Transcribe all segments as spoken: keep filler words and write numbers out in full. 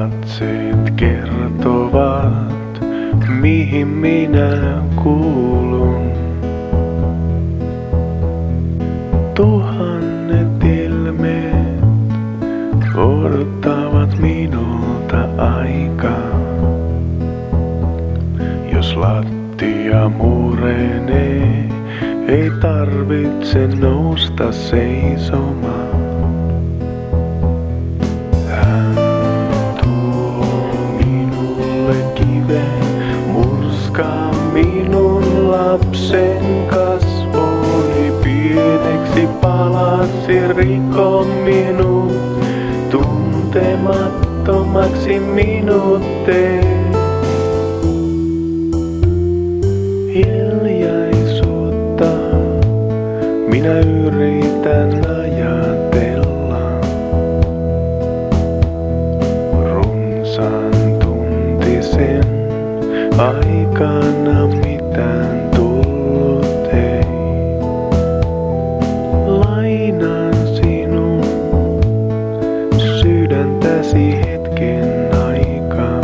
Katseet kertovat, mihin minä kuulun. Tuhannet ilmeet odottavat minulta aikaa. Jos lattia murenee, ei tarvitse nousta seisomaan. Hän tuo minulle kiven, murskaa minun lapsen kasvoni. Pieneksi palaksi riko minut, tuntemattomaksi minut tee. Hiljaisuutta minä yritän ajatella. Runsaan tuntisen aikana mitään tullut ei. Lainaan sinun sydäntäsi hetken aikaa.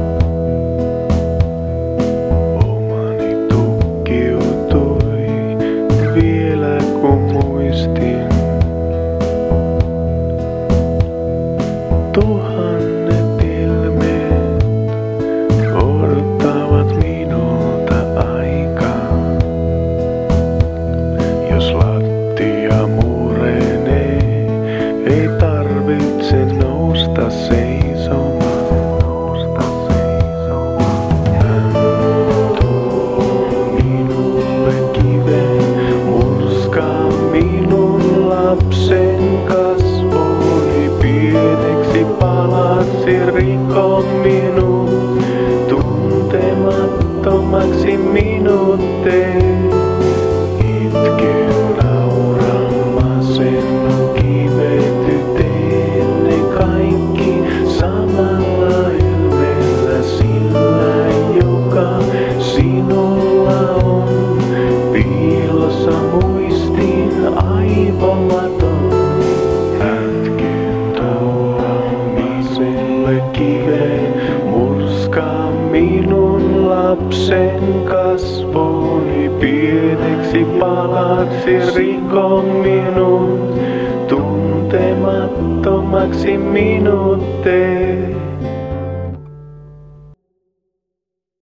Omani tukkiutui vielä kun muistin. Tuhannet ilmeet odottavat minulta aikaa. Jos lattia murenee, ei tarvitse nousta seisomaan. Hän tuo minulle kiven, murskaa minun lapsen kasvoni. Pieneksi palaksi riko minut, tuntemattomaksi minut tee. Itken, nauran, masennun, kivety, teen ne kaikki samalla ilmeellä, sillä joka sinulla on. Piilossa muistin aivomaton. Hetken tuon minulle kiven, murskaa minun lapsen kasvoni. Pieneksi palaksi riko minut, tuntemattomaksi minut tee.